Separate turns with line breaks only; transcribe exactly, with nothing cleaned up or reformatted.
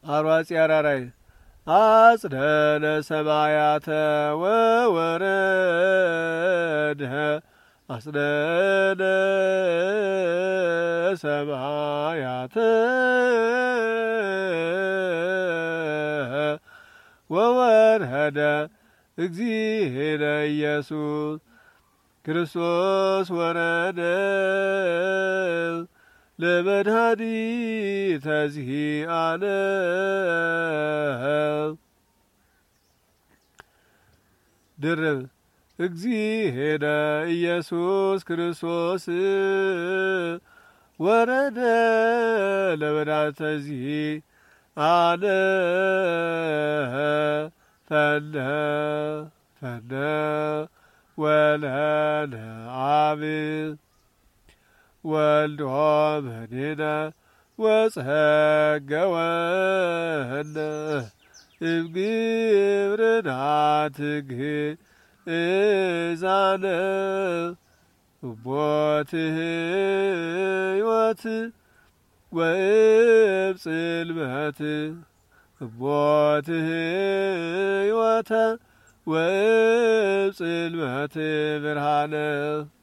አሯጺ አራራይ አጽደነ ሰማያተ ወወረደ አጽደነ ሰማያተ ወወረደ እግዚእነ ኢየሱስ ክርስቶስ ወረደ ለመድኃኒተ ዚአነ ድርብ እግዚእነ ኢየሱስ ክርስቶስ ወረደ ለመድኃኒተ ዚአነ ፈነ ፈነ ወለነ አብ ወልድ ወመንሕነ ወጸገወነ እምግብርናት ግእዛነ እሞትህ ሕይወት ወእምጽልመት እሞትህ ሕይወተ ወእምጽልመት ብርሃነ